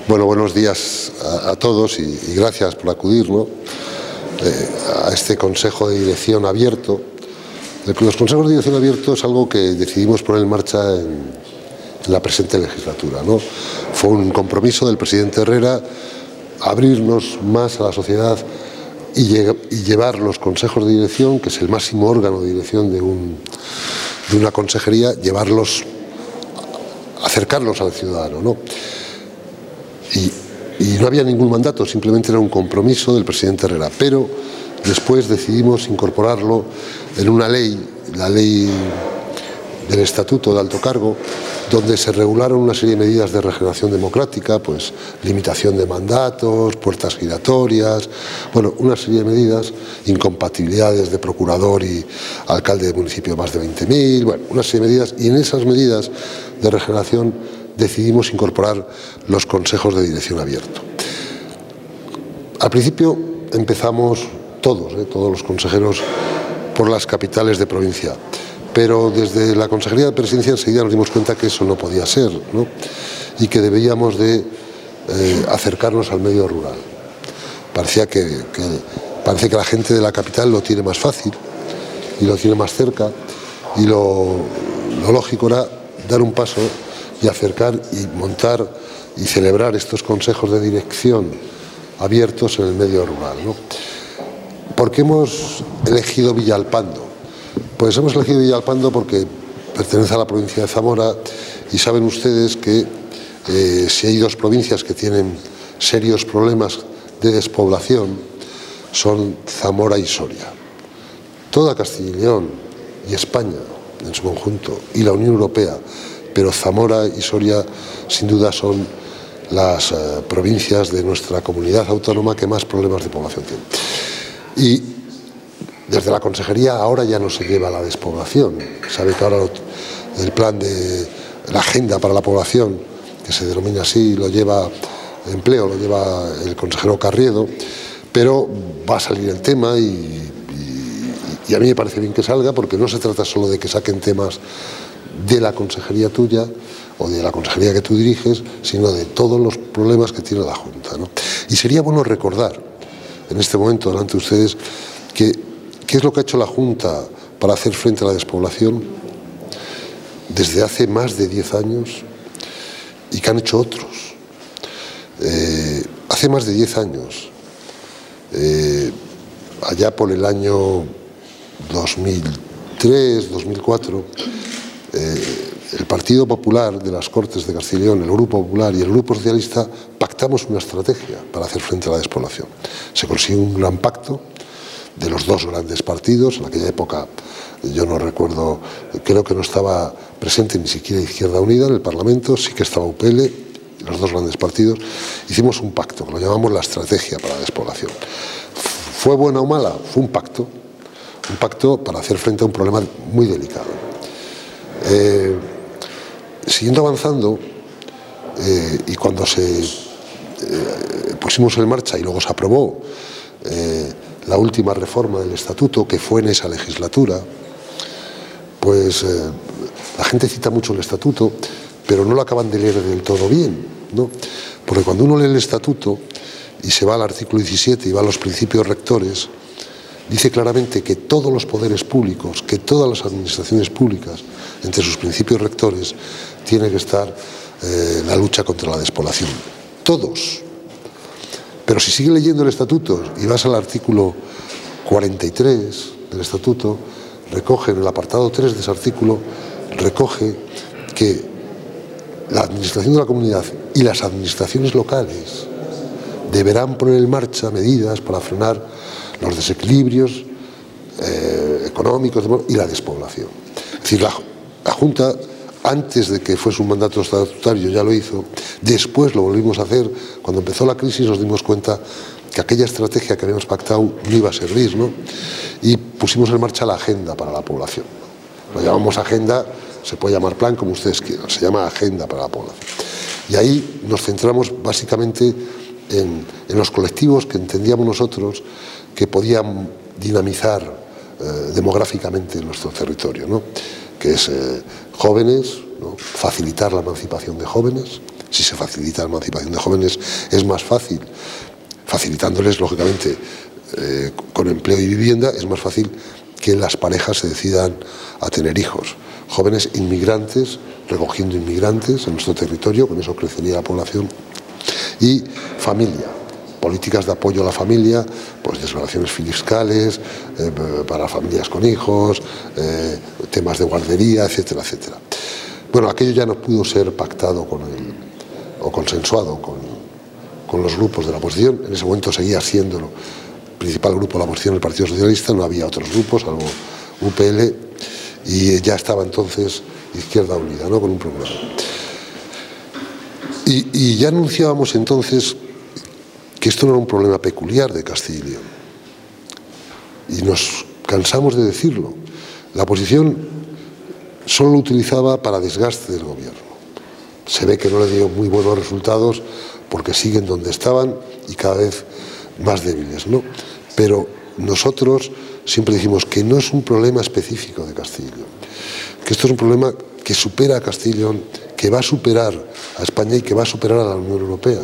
Bueno, buenos días a todos y gracias por acudir, ¿no?, a este Consejo de Dirección abierto. Los consejos de dirección abierto es algo que decidimos poner en marcha en la presente legislatura, ¿no? Fue un compromiso del presidente Herrera abrirnos más a la sociedad y llevar los consejos de dirección, que es el máximo órgano de dirección de una consejería, acercarlos al ciudadano, ¿no? Y no había ningún mandato, simplemente era un compromiso del presidente Herrera, pero después decidimos incorporarlo en una ley, la ley del Estatuto de Alto Cargo, donde se regularon una serie de medidas de regeneración democrática, pues limitación de mandatos, puertas giratorias, bueno, una serie de medidas, incompatibilidades de procurador y alcalde de municipio de más de 20.000, bueno, una serie de medidas, y en esas medidas de regeneración decidimos incorporar los consejos de dirección abierto. Al principio empezamos todos los consejeros por las capitales de provincia, pero desde la Consejería de Presidencia enseguida nos dimos cuenta que eso no podía ser, ¿no?, y que debíamos de acercarnos al medio rural. Parece que la gente de la capital lo tiene más fácil y lo tiene más cerca, y lo lógico era dar un paso y acercar y montar y celebrar estos consejos de dirección abiertos en el medio rural, ¿no? ¿Por qué hemos elegido Villalpando? Pues hemos elegido Villalpando porque pertenece a la provincia de Zamora y saben ustedes que si hay dos provincias que tienen serios problemas de despoblación son Zamora y Soria. Toda Castilla y León y España en su conjunto y la Unión Europea, pero Zamora y Soria sin duda son las provincias de nuestra comunidad autónoma que más problemas de población tienen. Y desde la consejería ahora ya no se lleva la despoblación. Sabe que ahora el plan de la agenda para la población, que se denomina así, lo lleva empleo, lo lleva el consejero Carriedo, pero va a salir el tema y a mí me parece bien que salga, porque no se trata solo de que saquen temas de la consejería tuya o de la consejería que tú diriges, sino de todos los problemas que tiene la Junta, ¿no? Y sería bueno recordar en este momento delante de ustedes qué es lo que ha hecho la Junta para hacer frente a la despoblación desde hace más de 10 años y que han hecho otros. Hace más de 10 años, allá por el año 2003, 2004, el Partido Popular de las Cortes de Castilla y León, el Grupo Popular y el Grupo Socialista pactamos una estrategia para hacer frente a la despoblación. Se consiguió un gran pacto de los dos grandes partidos. En aquella época yo no recuerdo, creo que no estaba presente ni siquiera Izquierda Unida en el Parlamento, sí que estaba UPL, los dos grandes partidos. Hicimos un pacto, que lo llamamos la estrategia para la despoblación. ¿Fue buena o mala? Fue un pacto para hacer frente a un problema muy delicado. Siguiendo avanzando, y cuando se pusimos en marcha y luego se aprobó la última reforma del Estatuto, que fue en esa legislatura, pues la gente cita mucho el Estatuto, pero no lo acaban de leer del todo bien, ¿no? Porque cuando uno lee el Estatuto y se va al artículo 17 y va a los principios rectores, dice claramente que todos los poderes públicos, que todas las administraciones públicas, entre sus principios rectores, tiene que estar la lucha contra la despoblación. Todos. Pero si sigue leyendo el Estatuto y vas al artículo 43 del Estatuto, recoge en el apartado 3 de ese artículo, recoge que la administración de la comunidad y las administraciones locales deberán poner en marcha medidas para frenar los desequilibrios económicos y la despoblación. Es decir, la Junta, antes de que fuese un mandato estatutario, ya lo hizo. Después lo volvimos a hacer. Cuando empezó la crisis nos dimos cuenta que aquella estrategia que habíamos pactado no iba a servir, ¿no? Y pusimos en marcha la agenda para la población. Lo llamamos agenda, se puede llamar plan como ustedes quieran, se llama agenda para la población. Y ahí nos centramos básicamente en los colectivos que entendíamos nosotros que podían dinamizar demográficamente nuestro territorio, ¿no? Que es jóvenes, ¿no?, facilitar la emancipación de jóvenes, Si se facilita la emancipación de jóvenes, es más fácil, facilitándoles, lógicamente, con empleo y vivienda, es más fácil que las parejas se decidan a tener hijos. Jóvenes inmigrantes, recogiendo inmigrantes en nuestro territorio, con eso crecería la población. Y familia, políticas de apoyo a la familia, pues desgravaciones fiscales para familias con hijos, temas de guardería, etcétera, etcétera. Bueno, aquello ya no pudo ser pactado o consensuado con los grupos de la oposición. En ese momento seguía siendo el principal grupo de la oposición el Partido Socialista, no había otros grupos, salvo UPL, y ya estaba entonces Izquierda Unida, ¿no?, con un programa. Y ya anunciábamos entonces que esto no era un problema peculiar de Castilla y León. Y nos cansamos de decirlo. La oposición solo lo utilizaba para desgaste del gobierno. Se ve que no le dio muy buenos resultados porque siguen donde estaban y cada vez más débiles, ¿no? Pero nosotros siempre decimos que no es un problema específico de Castilla y León, que esto es un problema que supera a Castilla y León, que va a superar a España y que va a superar a la Unión Europea.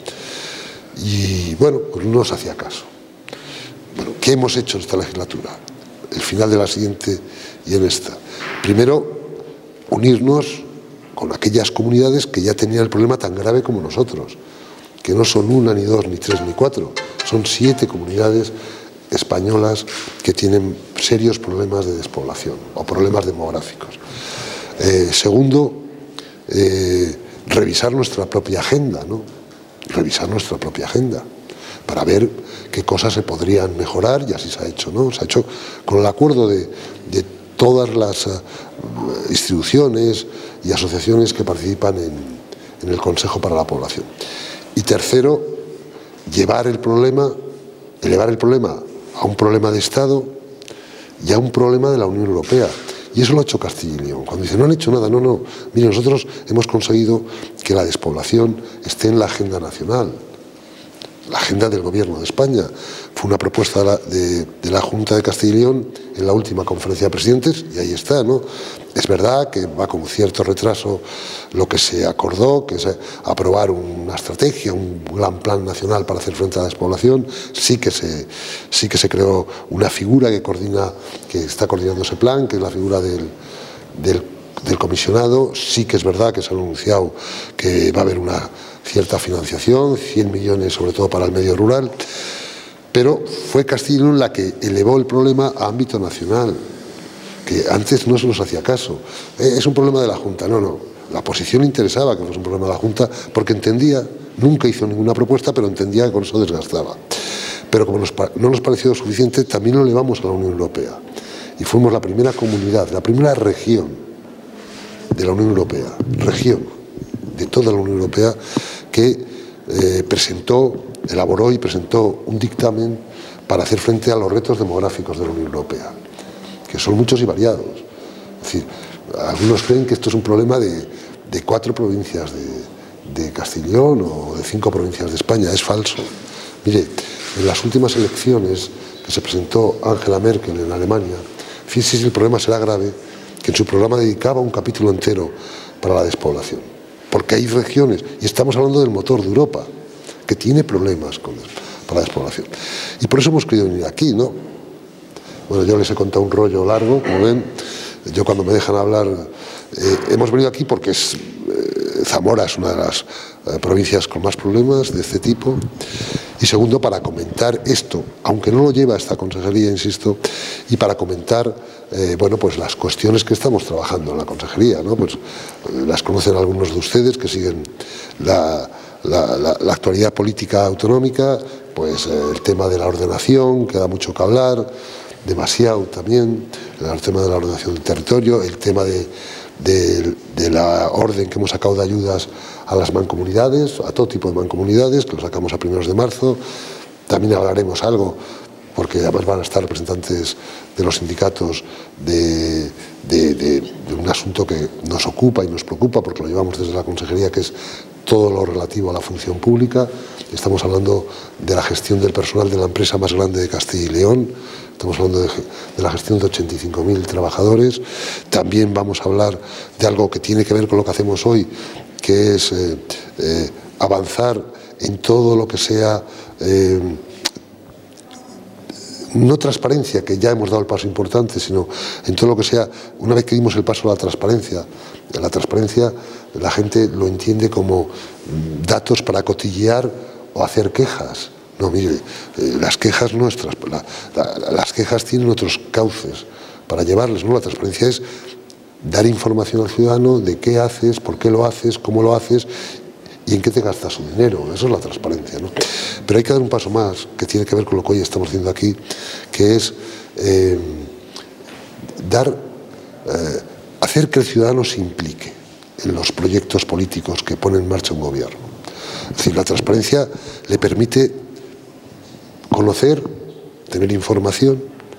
Y bueno, pues no nos hacía caso. Bueno, ¿qué hemos hecho en esta legislatura? El final de la siguiente y en esta. Primero, unirnos con aquellas comunidades que ya tenían el problema tan grave como nosotros, que no son una, ni dos, ni tres, ni cuatro, son 7 comunidades españolas que tienen serios problemas de despoblación o problemas demográficos. Segundo, revisar nuestra propia agenda, ¿no? Revisar nuestra propia agenda para ver qué cosas se podrían mejorar, y así se ha hecho, ¿no? Se ha hecho con el acuerdo de todas las instituciones y asociaciones que participan en el Consejo para la Población. Y tercero, elevar el problema a un problema de Estado y a un problema de la Unión Europea. Y eso lo ha hecho Castilla y León. Cuando dicen, no han hecho nada, no. Mire, nosotros hemos conseguido que la despoblación esté en la agenda nacional, la agenda del Gobierno de España. Fue una propuesta de la Junta de Castilla y León en la última conferencia de presidentes y ahí está, ¿no? Es verdad que va con cierto retraso lo que se acordó, que es aprobar una estrategia, un gran plan nacional para hacer frente a la despoblación. Sí que se creó una figura que está coordinando ese plan, que es la figura del comisionado. Sí que es verdad que se ha anunciado que va a haber una cierta financiación, 100 millones sobre todo para el medio rural, pero fue Castilla y León la que elevó el problema a ámbito nacional, que antes no se nos hacía caso. Es un problema de la Junta, no. La oposición le interesaba que fuese un problema de la Junta porque entendía, nunca hizo ninguna propuesta, pero entendía que con eso desgastaba. Pero como no nos pareció suficiente, también lo elevamos a la Unión Europea. Y fuimos la primera comunidad, la primera región de la Unión Europea, de toda la Unión Europea, que elaboró y presentó un dictamen para hacer frente a los retos demográficos de la Unión Europea, que son muchos y variados. Es decir, algunos creen que esto es un problema de 4 provincias de Castilla y León o de 5 provincias de España. Es falso. Mire, en las últimas elecciones que se presentó Angela Merkel en Alemania, fíjese si el problema será grave, que en su programa dedicaba un capítulo entero para la despoblación. Porque hay regiones, y estamos hablando del motor de Europa, que tiene problemas para la despoblación. Y por eso hemos querido venir aquí, ¿no? Bueno, yo les he contado un rollo largo, como ven. Yo cuando me dejan hablar, hemos venido aquí porque Zamora es una de las provincias con más problemas de este tipo. Y segundo, para comentar esto, aunque no lo lleva esta consejería, insisto, y para comentar, bueno, pues las cuestiones que estamos trabajando en la consejería, ¿no? Pues las conocen algunos de ustedes que siguen la actualidad política autonómica, pues el tema de la ordenación, que da mucho que hablar, demasiado también, el tema de la ordenación del territorio, el tema de la orden que hemos sacado de ayudas a las mancomunidades, a todo tipo de mancomunidades, que lo sacamos a primeros de marzo. También hablaremos algo, porque además van a estar representantes de los sindicatos de un asunto que nos ocupa y nos preocupa, porque lo llevamos desde la consejería, que es todo lo relativo a la función pública. Estamos hablando de la gestión del personal de la empresa más grande de Castilla y León. Estamos hablando de la gestión de 85.000 trabajadores. También vamos a hablar de algo que tiene que ver con lo que hacemos hoy, que es avanzar en todo lo que sea no transparencia, que ya hemos dado el paso importante, sino en todo lo que sea, una vez que dimos el paso a la transparencia la gente lo entiende como datos para cotillear o hacer quejas. No, mire, las quejas nuestras, las quejas tienen otros cauces para llevarles, ¿no? La transparencia es dar información al ciudadano de qué haces, por qué lo haces, cómo lo haces y en qué te gastas su dinero. Eso es la transparencia, ¿no? Pero hay que dar un paso más, que tiene que ver con lo que hoy estamos haciendo aquí, que es hacer que el ciudadano se implique en los proyectos políticos que pone en marcha un gobierno. Es decir, la transparencia le permite conocer, tener información,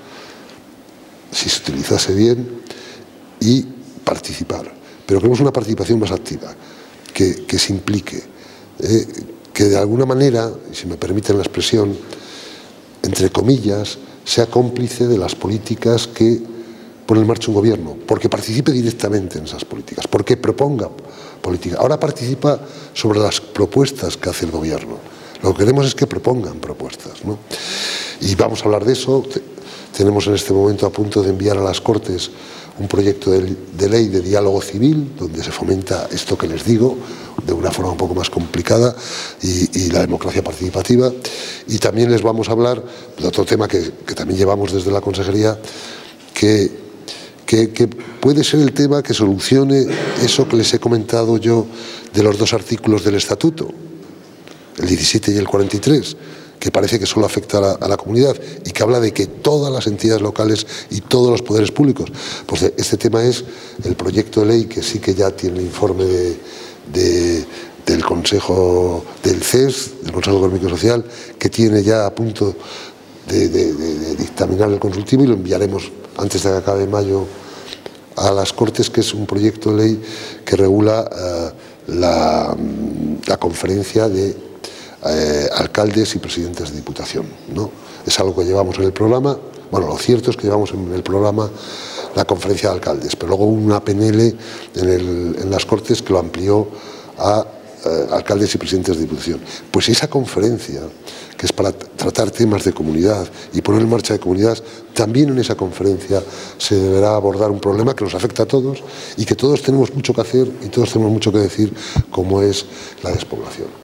si se utilizase bien, y participar. Pero queremos una participación más activa, que se implique, que de alguna manera, y si me permiten la expresión, entre comillas, sea cómplice de las políticas que pone en marcha un gobierno, porque participe directamente en esas políticas, porque proponga políticas. Ahora participa sobre las propuestas que hace el gobierno. Lo que queremos es que propongan propuestas, ¿no? Y vamos a hablar de eso. Tenemos en este momento a punto de enviar a las Cortes un proyecto de ley de diálogo civil, donde se fomenta esto que les digo, de una forma un poco más complicada, y la democracia participativa. Y también les vamos a hablar de otro tema que también llevamos desde la Consejería, que puede ser el tema que solucione eso que les he comentado yo de los dos artículos del Estatuto, el 17 y el 43, que parece que solo afecta a la comunidad y que habla de que todas las entidades locales y todos los poderes públicos. Pues este tema es el proyecto de ley que sí que ya tiene el informe del Consejo del CES, del Consejo Económico y Social, que tiene ya a punto de dictaminar el consultivo, y lo enviaremos antes de que acabe mayo a las Cortes, que es un proyecto de ley que regula la conferencia de alcaldes y presidentes de diputación, ¿no? Es algo que llevamos en el programa. Bueno, lo cierto es que llevamos en el programa la conferencia de alcaldes, pero luego hubo una PNL en las Cortes que lo amplió a alcaldes y presidentes de diputación. Pues esa conferencia, que es para tratar temas de comunidad y poner en marcha de comunidad, también en esa conferencia se deberá abordar un problema que nos afecta a todos y que todos tenemos mucho que hacer y todos tenemos mucho que decir, como es la despoblación.